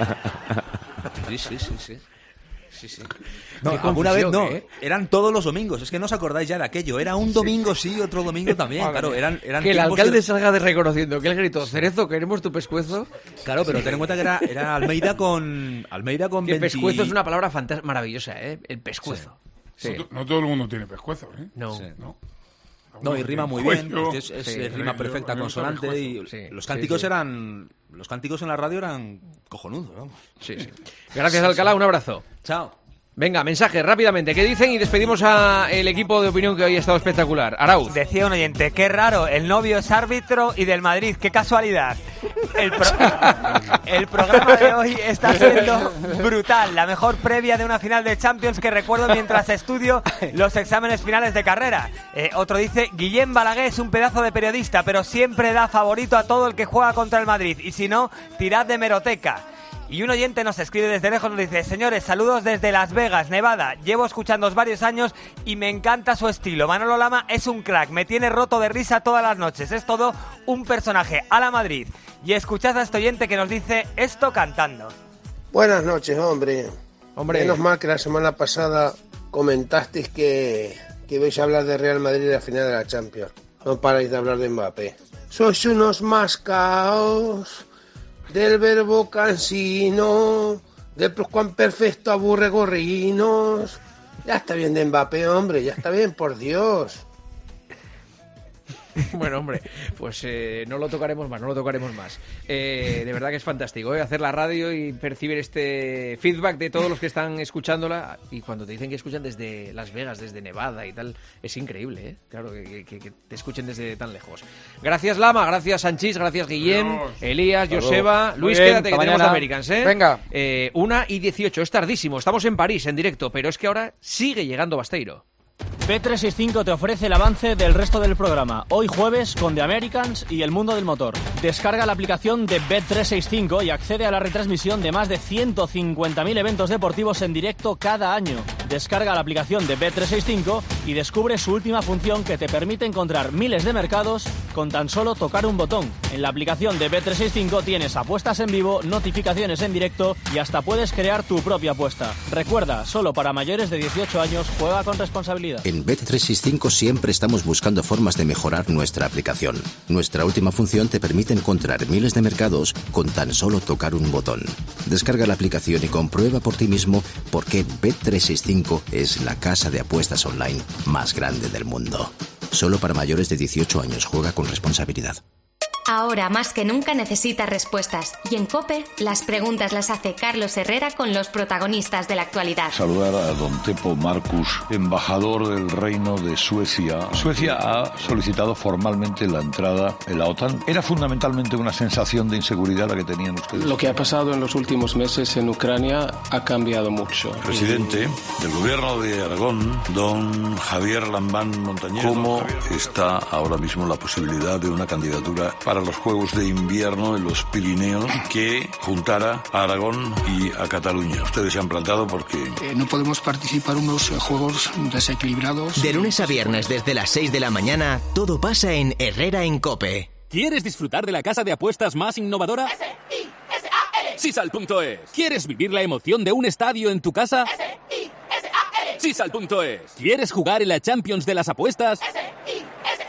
Sí, sí, sí, sí. sí, sí. No, alguna vez no, ¿eh? Eran todos los domingos, es que no os acordáis ya de aquello. Era un domingo sí, otro domingo también, claro. Eran, eran
que el alcalde
de...
salga de reconociendo que él gritó: Cerezo, queremos tu pescuezo.
Claro, pero ten en cuenta que era, era Almeida con Almeida con
que
veinte...
pescuezo es una palabra fantástica, maravillosa, ¿eh? El pescuezo.
Sí. Sí. No, no todo el mundo tiene pescuezo, ¿eh?
No.
Sí.
No.
No, y rima muy bien, es, es,
sí,
es rima perfecta, consonante, y
sí,
los cánticos
sí, sí.
eran... Los cánticos en la radio eran cojonudos, ¿no?
Sí, sí. Gracias, Alcalá, un abrazo.
Chao.
Venga, mensajes rápidamente. ¿Qué dicen? Y despedimos al equipo de opinión que hoy ha estado espectacular. Arauz.
Decía un oyente: qué raro, el novio es árbitro y del Madrid, qué casualidad. El, pro... el programa de hoy está siendo brutal, la mejor previa de una final de Champions que recuerdo mientras estudio los exámenes finales de carrera. Eh, otro dice: Guillem Balaguer es un pedazo de periodista, pero siempre da favorito a todo el que juega contra el Madrid, y si no, tirad de hemeroteca. Y un oyente nos escribe desde lejos, nos dice: señores, saludos desde Las Vegas, Nevada. Llevo escuchándoos varios años y me encanta su estilo. Manolo Lama es un crack, me tiene roto de risa todas las noches. Es todo un personaje. A la Madrid. Y escuchad a este oyente que nos dice esto cantando.
Buenas noches, hombre.
Hombre.
Menos mal que la semana pasada comentasteis que, que vais a hablar de Real Madrid y la final de la Champions. No paráis de hablar de Mbappé. Sois unos mascaos del verbo cansino, del cuán perfecto aburre gorrinos. Ya está bien de Mbappé, hombre, ya está bien, por Dios.
Bueno, hombre, pues eh, no lo tocaremos más, no lo tocaremos más. Eh, de verdad que es fantástico, ¿eh? Hacer la radio y percibir este feedback de todos los que están escuchándola. Y cuando te dicen que escuchan desde Las Vegas, desde Nevada y tal, es increíble, ¿eh? Claro, que, que, que te escuchen desde tan lejos. Gracias, Lama, gracias, Sanchís, gracias, Guillem,
Adiós.
Elías,
Hasta
Joseba.
luego.
Luis,
Muy bien,
quédate, que
hasta
tenemos
mañana.
Americans, ¿eh?
Venga.
Eh, una y dieciocho, es tardísimo, estamos en París, en directo, pero es que ahora sigue llegando Basteiro.
B trescientos sesenta y cinco te ofrece el avance del resto del programa. Hoy jueves con The Americans y el mundo del motor. Descarga la aplicación de B trescientos sesenta y cinco y accede a la retransmisión de más de ciento cincuenta mil eventos deportivos en directo cada año. Descarga la aplicación de B trescientos sesenta y cinco y descubre su última función que te permite encontrar miles de mercados con tan solo tocar un botón. En la aplicación de B trescientos sesenta y cinco tienes apuestas en vivo, notificaciones en directo y hasta puedes crear tu propia apuesta. Recuerda, solo para mayores de dieciocho años, juega con responsabilidad.
En Bet trescientos sesenta y cinco siempre estamos buscando formas de mejorar nuestra aplicación. Nuestra última función te permite encontrar miles de mercados con tan solo tocar un botón. Descarga la aplicación y comprueba por ti mismo por qué Bet trescientos sesenta y cinco es la casa de apuestas online más grande del mundo. Solo para mayores de dieciocho años, juega con responsabilidad.
Ahora más que nunca necesitas respuestas. Y en COPE, las preguntas las hace Carlos Herrera con los protagonistas de la actualidad.
Saludar a don Teppo Marcus, embajador del Reino de Suecia. Suecia ha solicitado formalmente la entrada en la OTAN. ¿Era fundamentalmente una sensación de inseguridad la que tenían ustedes?
Lo que ha pasado en los últimos meses en Ucrania ha cambiado mucho.
Presidente del gobierno de Aragón, don Javier Lambán Montañés. ¿Cómo está ahora mismo la posibilidad de una candidatura para los Juegos de Invierno en los Pirineos que juntara a Aragón y a Cataluña? Ustedes se han plantado porque...
Eh, no podemos participar en unos Juegos desequilibrados.
De lunes a viernes desde las seis de la mañana, todo pasa en Herrera en COPE.
¿Quieres disfrutar de la casa de apuestas más innovadora?
S I S A L
Sisal punto es. ¿Quieres vivir la emoción de un estadio en tu casa?
S I S A L
Sisal punto es. ¿Quieres jugar en la Champions de las apuestas?
S I S A L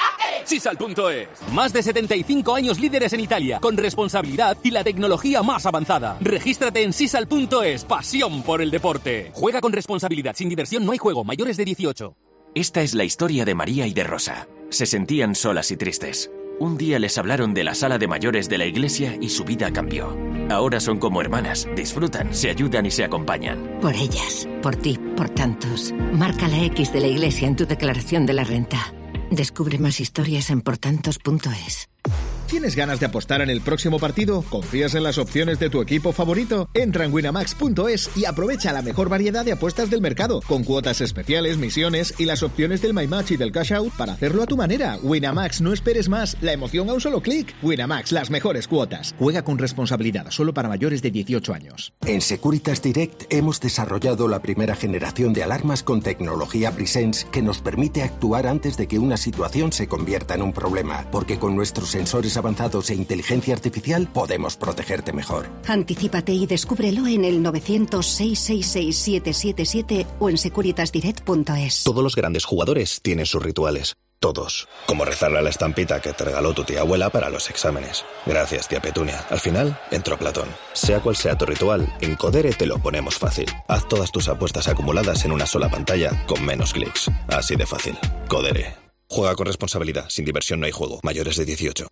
Sisal punto es. Más de setenta y cinco años líderes en Italia, con responsabilidad y la tecnología más avanzada. Regístrate en Sisal punto es. Pasión por el deporte. Juega con responsabilidad. Sin diversión no hay juego. Mayores de dieciocho.
Esta es la historia de María y de Rosa. Se sentían solas y tristes. Un día les hablaron de la sala de mayores de la iglesia y su vida cambió. Ahora son como hermanas, disfrutan, se ayudan y se acompañan.
Por ellas, por ti, por tantos. Marca la X de la iglesia en tu declaración de la renta. Descubre más historias en portantos punto es.
¿Tienes ganas de apostar en el próximo partido? ¿Confías en las opciones de tu equipo favorito? Entra en winamax punto es y aprovecha la mejor variedad de apuestas del mercado, con cuotas especiales, misiones y las opciones del My Match y del Cash Out para hacerlo a tu manera. Winamax, no esperes más. La emoción a un solo clic. Winamax, las mejores cuotas. Juega con responsabilidad, solo para mayores de dieciocho años.
En Securitas Direct hemos desarrollado la primera generación de alarmas con tecnología Presence que nos permite actuar antes de que una situación se convierta en un problema, porque con nuestros sensores avanzados e inteligencia artificial podemos protegerte mejor.
Anticípate y descúbrelo en el novecientos, seiscientos sesenta y seis, siete siete siete o en securitas direct punto es.
Todos los grandes jugadores tienen sus rituales. Todos. Como rezarle a la estampita que te regaló tu tía abuela para los exámenes. Gracias, tía Petunia. Al final, entró Platón. Sea cual sea tu ritual, en Codere te lo ponemos fácil. Haz todas tus apuestas acumuladas en una sola pantalla con menos clics. Así de fácil. Codere. Juega con responsabilidad. Sin diversión no hay juego. Mayores de dieciocho.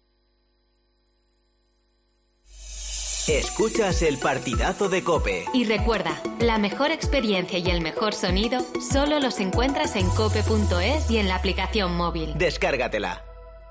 Escuchas el partidazo de COPE.
Y recuerda, la mejor experiencia y el mejor sonido solo los encuentras en cope punto es y en la aplicación móvil.
Descárgatela.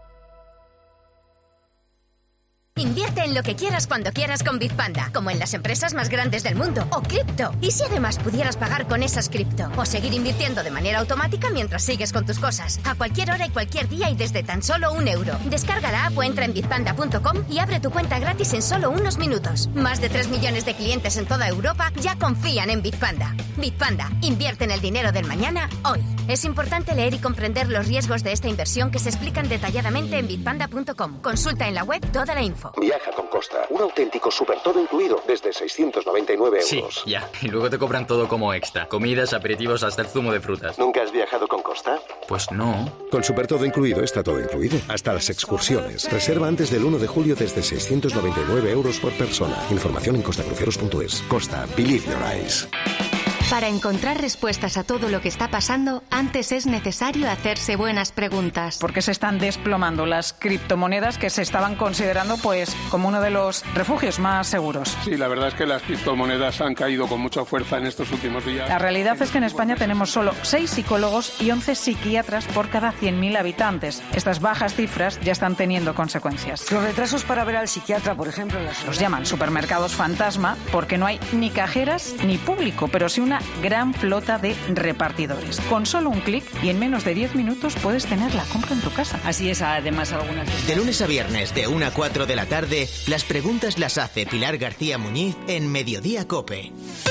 Invierte en lo que quieras cuando quieras con Bitpanda, como en las empresas más grandes del mundo, o cripto. ¿Y si además pudieras pagar con esas cripto? O seguir invirtiendo de manera automática mientras sigues con tus cosas, a cualquier hora y cualquier día y desde tan solo un euro. Descarga la app o entra en bitpanda punto com y abre tu cuenta gratis en solo unos minutos. Más de tres millones de clientes en toda Europa ya confían en Bitpanda. Bitpanda, invierte en el dinero del mañana, hoy. Es importante leer y comprender los riesgos de esta inversión que se explican detalladamente en bitpanda punto com. Consulta en la web toda la info.
Viaja con Costa. Un auténtico super todo incluido desde seiscientos noventa y nueve euros.
Sí, ya. Y luego te cobran todo como extra. Comidas, aperitivos, hasta el zumo de frutas.
¿Nunca has viajado con Costa?
Pues no.
Con super todo incluido está todo incluido. Hasta las excursiones. Reserva antes del uno de julio desde seiscientos noventa y nueve euros por persona. Información en costacruceros punto es. Costa. Believe your eyes.
Para encontrar respuestas a todo lo que está pasando, antes es necesario hacerse buenas preguntas.
¿Por qué se están desplomando las criptomonedas que se estaban considerando pues como uno de los refugios más seguros?
Sí, la verdad es que las criptomonedas han caído con mucha fuerza en estos últimos días.
La realidad es que en España tenemos solo seis psicólogos y once psiquiatras por cada cien mil habitantes. Estas bajas cifras ya están teniendo consecuencias.
Los retrasos para ver al psiquiatra, por ejemplo, en las...
Los llaman supermercados fantasma porque no hay ni cajeras ni público, pero sí una gran flota de repartidores. Con solo un clic y en menos de diez minutos puedes tener la compra en tu casa.
Así es, además algunas veces.
De lunes a viernes, de una a cuatro de la tarde, las preguntas las hace Pilar García Muñiz en Mediodía COPE.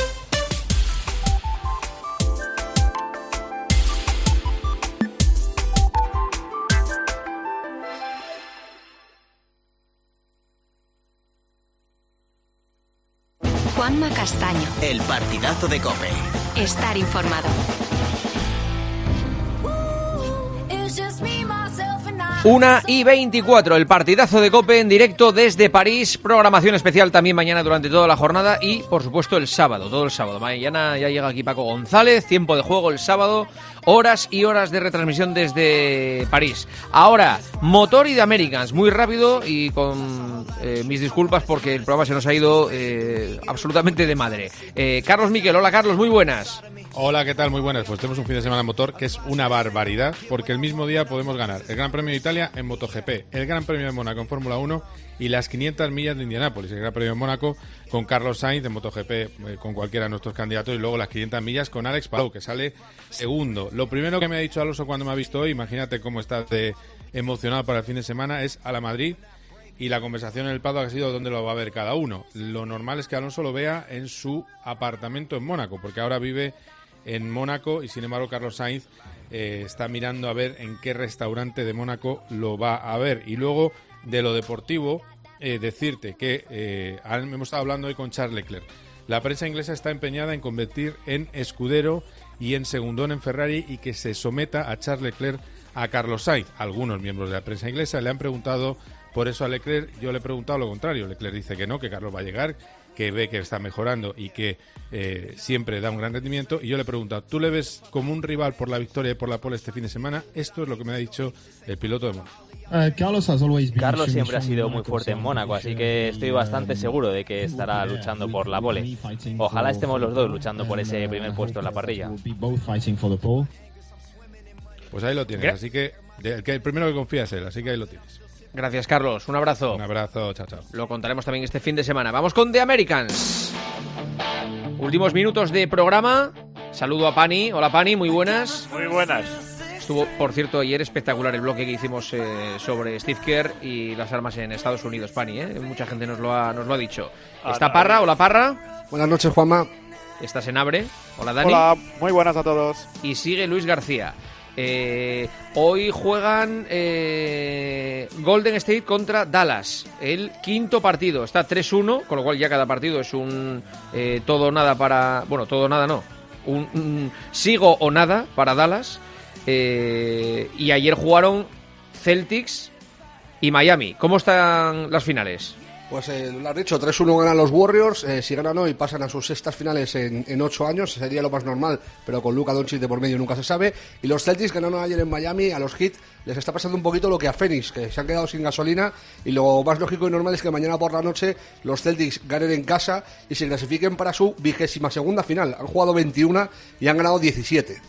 Juanma Castaño.
El partidazo de COPE.
Estar informado.
Una y veinticuatro, el partidazo de COPE en directo desde París, programación especial también mañana durante toda la jornada y, por supuesto, el sábado, todo el sábado. Mañana ya llega aquí Paco González, tiempo de juego el sábado, horas y horas de retransmisión desde París. Ahora, Motor y The Americans, muy rápido y con eh, mis disculpas porque el programa se nos ha ido eh, absolutamente de madre. Eh, Carlos Miquel, hola Carlos, muy buenas.
Hola, ¿qué tal? Muy buenas. Pues tenemos un fin de semana en motor que es una barbaridad, porque el mismo día podemos ganar el Gran Premio de Italia en MotoGP, el Gran Premio de Mónaco en Fórmula uno y las quinientas millas de Indianápolis, el Gran Premio de Mónaco con Carlos Sainz en MotoGP, eh, con cualquiera de nuestros candidatos, y luego las quinientas millas con Alex Palou, que sale segundo. Lo primero que me ha dicho Alonso cuando me ha visto hoy, imagínate cómo está de emocionado para el fin de semana, es a la Madrid. Y la conversación en el paddock ha sido dónde lo va a ver cada uno. Lo normal es que Alonso lo vea en su apartamento en Mónaco, porque ahora vive en Mónaco y sin embargo Carlos Sainz eh, está mirando a ver en qué restaurante de Mónaco lo va a ver. Y luego de lo deportivo, eh, decirte que eh, hemos estado hablando hoy con Charles Leclerc. La prensa inglesa está empeñada en convertir en escudero y en segundón en Ferrari y que se someta a Charles Leclerc A Carlos Sainz, algunos miembros de la prensa inglesa le han preguntado por eso a Leclerc. Yo le he preguntado lo contrario. Leclerc dice que no, que Carlos va a llegar, que ve que está mejorando y que eh, siempre da un gran rendimiento. Y yo le he preguntado, ¿tú le ves como un rival por la victoria y por la pole este fin de semana? Esto es lo que me ha dicho el piloto de Mónaco.
Uh, Carlos siempre ha sido muy fuerte en Mónaco, así que estoy bastante seguro de que estará luchando por la pole. Ojalá estemos los dos luchando por ese primer puesto en la parrilla.
Pues ahí lo tienes, así que el, que el primero que confía es él, así que ahí lo tienes.
Gracias, Carlos. Un abrazo.
Un abrazo, chao, chao.
Lo contaremos también este fin de semana. Vamos con The Americans. Últimos minutos de programa. Saludo a Pani. Hola, Pani, muy buenas.
Muy buenas.
Estuvo, por cierto, ayer espectacular el bloque que hicimos eh, sobre Steve Kerr y las armas en Estados Unidos, Pani, ¿eh? Mucha gente nos lo ha, nos lo ha dicho.
Ah,
Está
no,
Parra.
no.
Hola, Parra.
Buenas noches, Juanma.
Estás en Abre. Hola, Dani.
Hola, muy buenas a todos.
Y sigue Luis García. Eh, hoy juegan eh, Golden State contra Dallas, el quinto partido. Está tres uno, con lo cual ya cada partido es un eh, todo o nada para... Bueno, todo o nada no. Un, un sigo o nada para Dallas. Eh, y ayer jugaron Celtics y Miami. ¿Cómo están las finales?
Pues eh, lo has dicho, tres uno ganan los Warriors, eh, si ganan hoy pasan a sus sextas finales en, en ocho años, sería lo más normal, pero con Luka Doncic de por medio nunca se sabe. Y los Celtics ganaron ayer en Miami a los Heat, les está pasando un poquito lo que a Phoenix, que se han quedado sin gasolina, y lo más lógico y normal es que mañana por la noche los Celtics ganen en casa y se clasifiquen para su vigésima segunda final. Han jugado veintiuno y han ganado diecisiete.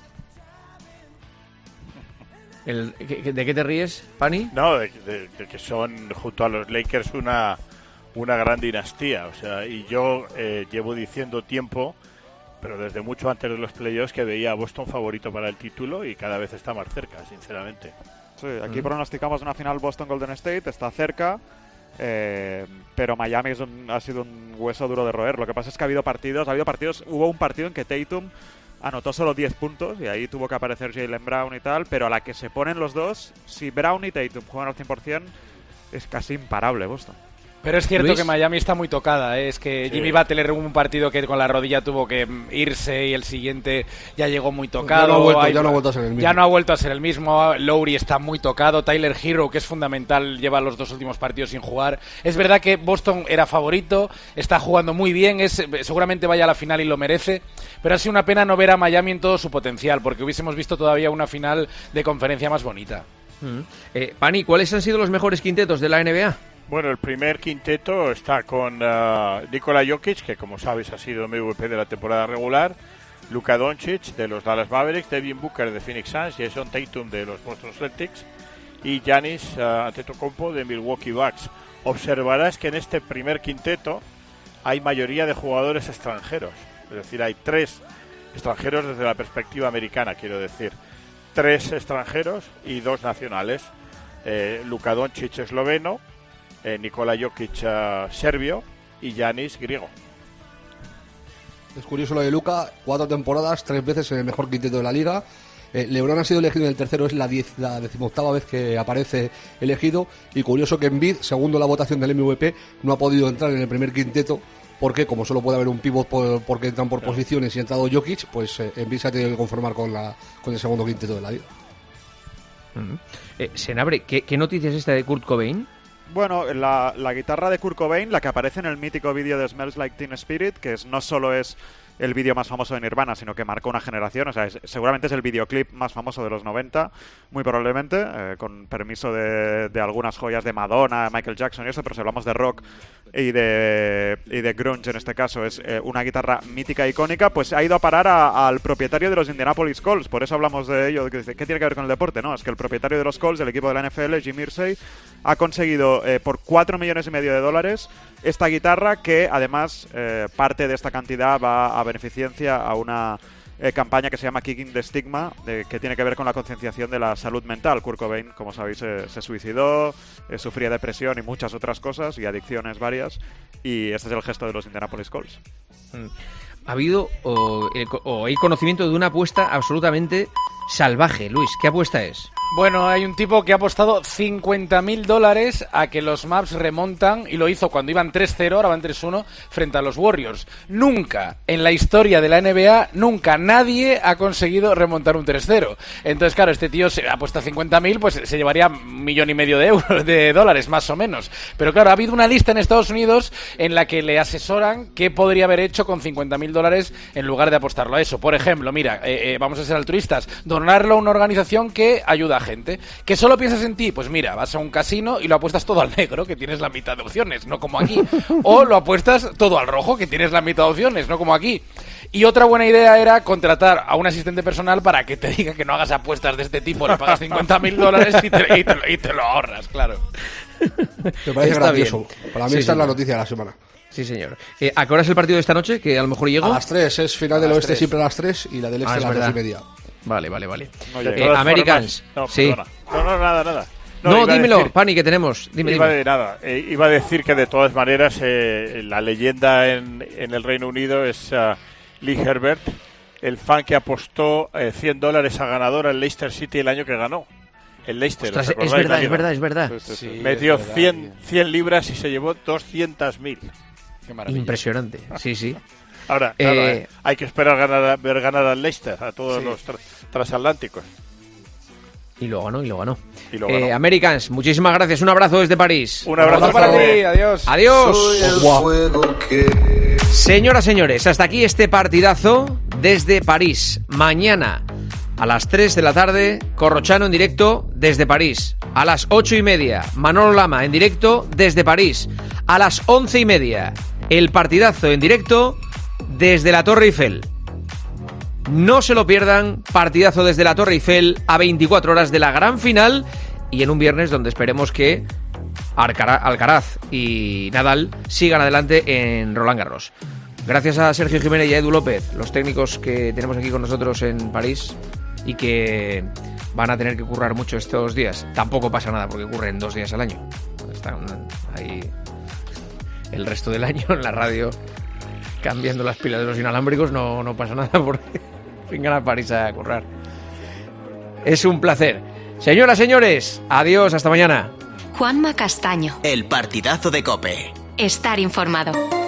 El, ¿De qué te ríes, Pani?
No, de, de, de que son junto a los Lakers una... una gran dinastía, o sea, y yo eh, llevo diciendo tiempo, pero desde mucho antes de los playoffs, que veía a Boston favorito para el título y cada vez está más cerca, sinceramente.
Sí, aquí mm. pronosticamos una final Boston-Golden State, está cerca, eh, pero Miami es un, ha sido un hueso duro de roer. Lo que pasa es que ha habido partidos, ha habido partidos, hubo un partido en que Tatum anotó solo diez puntos y ahí tuvo que aparecer Jaylen Brown y tal, pero a la que se ponen los dos, si Brown y Tatum juegan al cien por ciento, es casi imparable Boston.
Pero es cierto
Luis.
que Miami está muy tocada, ¿eh? Es que
Sí.
Jimmy Butler hubo un partido que con la rodilla tuvo que irse y el siguiente ya llegó muy tocado.
Ya no ha vuelto,
Hay-
ya no ha vuelto a ser el mismo.
Ya no ha vuelto a ser el mismo. Lowry está muy tocado. Tyler Hero, que es fundamental, lleva los dos últimos partidos sin jugar. Es verdad que Boston era favorito, está jugando muy bien, es, seguramente vaya a la final y lo merece, pero ha sido una pena no ver a Miami en todo su potencial, porque hubiésemos visto todavía una final de conferencia más bonita.
Mm. Eh, Pani, ¿cuáles han sido los mejores quintetos de la N B A?
Bueno, el primer quinteto está con uh, Nikola Jokic, que como sabes ha sido M V P de la temporada regular, Luka Doncic de los Dallas Mavericks, Devin Booker de Phoenix Suns, Jason Tatum de los Boston Celtics y Giannis uh, Antetokounmpo de Milwaukee Bucks. Observarás que en este primer quinteto hay mayoría de jugadores extranjeros, es decir, hay tres extranjeros desde la perspectiva americana, quiero decir, tres extranjeros y dos nacionales. Eh, Luka Doncic esloveno, eh, Nikola Jokic uh, serbio y Giannis griego.
Es curioso lo de Luka, cuatro temporadas, tres veces en el mejor quinteto de la liga. Eh, LeBron ha sido elegido en el tercero, es la, diez, la decimoctava vez que aparece elegido. Y curioso que Embiid, segundo en la votación del M V P, no ha podido entrar en el primer quinteto, porque como solo puede haber un pivot por, porque entran por claro. posiciones y ha entrado Jokic, pues eh, Embiid se ha tenido que conformar con, la, con el segundo quinteto de la liga.
Uh-huh. eh, Senabre, ¿qué, ¿qué noticia es esta de Kurt Cobain?
Bueno, la, la guitarra de Kurt Cobain, la que aparece en el mítico vídeo de Smells Like Teen Spirit, que es, no solo es el vídeo más famoso de Nirvana, sino que marcó una generación, o sea, es, seguramente es el videoclip más famoso de los noventa, muy probablemente, eh, con permiso de, de algunas joyas de Madonna, Michael Jackson y eso, pero si hablamos de rock y de, y de grunge en este caso, es eh, una guitarra mítica e icónica, pues ha ido a parar a, al propietario de los Indianapolis Colts, por eso hablamos de ello, que dice, ¿qué tiene que ver con el deporte? No, es que el propietario de los Colts, del equipo de la N F L, Jim Irsay, ha conseguido eh, por cuatro millones y medio de dólares esta guitarra, que además eh, parte de esta cantidad va a beneficencia a una eh, campaña que se llama Kicking the Stigma, de, que tiene que ver con la concienciación de la salud mental. Kurt Cobain, como sabéis, eh, se suicidó, eh, sufría depresión y muchas otras cosas, y adicciones varias, y este es el gesto de los Indianapolis Colts.
Mm. Ha habido o, el, o hay conocimiento de una apuesta absolutamente salvaje. Luis, ¿qué apuesta es?
Bueno, hay un tipo que ha apostado cincuenta mil dólares a que los Mavs remontan, y lo hizo cuando iban tres cero, ahora van tres uno, frente a los Warriors. Nunca, en la historia de la N B A, nunca nadie ha conseguido remontar un tres cero. Entonces, claro, este tío se ha puesto cincuenta mil, pues se llevaría un millón y medio de euros, de dólares, más o menos. Pero claro, ha habido una lista en Estados Unidos en la que le asesoran qué podría haber hecho con cincuenta mil dólares en lugar de apostarlo a eso. Por ejemplo, mira, eh, eh, vamos a ser altruistas, donarlo a una organización que ayuda a gente. ¿Que solo piensas en ti? Pues mira, vas a un casino y lo apuestas todo al negro, que tienes la mitad de opciones, no como aquí. O lo apuestas todo al rojo, que tienes la mitad de opciones, no como aquí. Y otra buena idea era contratar a un asistente personal para que te diga que no hagas apuestas de este tipo, le pagas cincuenta mil dólares y te, y, te, y te lo ahorras, claro.
Me parece
Está
gracioso.
bien.
Para mí
Sí,
esta es la
señor.
noticia de la semana.
Sí, señor. Eh, ¿A qué hora es el partido de esta noche? Que a lo mejor llego.
A las tres, es final
A
del
las
oeste
tres.
siempre a las tres y la del este
Ah,
a
es
las dos
verdad.
y media.
Vale, vale, vale.
Oye,
Eh,
de todas
Americans.
formas- no,
sí.
perdona. No, no, nada, nada.
No,
iba a
dímelo,
decir-
Pani, que tenemos. Dime,
iba
dime.
de nada. Eh, iba a decir que de todas maneras eh, la leyenda en, en el Reino Unido es uh, Lee Herbert, el fan que apostó eh, cien dólares a ganador al Leicester City el año que ganó. El Leicester.
Ostras,
¿os
es
acordáis,
verdad, es
Daniel?
verdad, es verdad.
Sí, sí, sí.
Sí,
Metió
es verdad,
cien, cien libras y se llevó doscientas mil.
Impresionante, sí, sí.
Ahora,
Eh,
claro, eh, hay que esperar ganar a- ver ganar al Leicester, a todos
Sí.
los tra- transatlánticos.
Y lo ganó, y lo ganó.
Y lo
Eh,
ganó.
Americans, muchísimas gracias. Un abrazo desde París.
Un abrazo para ti, adiós.
Adiós. Señoras, señores, hasta aquí este partidazo desde París. Mañana a las tres de la tarde, Corrochano en directo desde París. A las ocho y media, Manolo Lama en directo desde París. A las once y media, el partidazo en directo desde la Torre Eiffel. No se lo pierdan, partidazo desde la Torre Eiffel a veinticuatro horas de la gran final y en un viernes donde esperemos que Alcara- Alcaraz y Nadal sigan adelante en Roland Garros. Gracias a Sergio Jiménez y a Edu López, los técnicos que tenemos aquí con nosotros en París y que van a tener que currar mucho estos días. Tampoco pasa nada porque curren dos días al año. Están ahí el resto del año en la radio cambiando las pilas de los inalámbricos, no, no pasa nada porque vengan a París a currar. Es un placer. Señoras, señores, adiós, hasta mañana.
Juanma Castaño.
El partidazo de COPE.
Estar informado.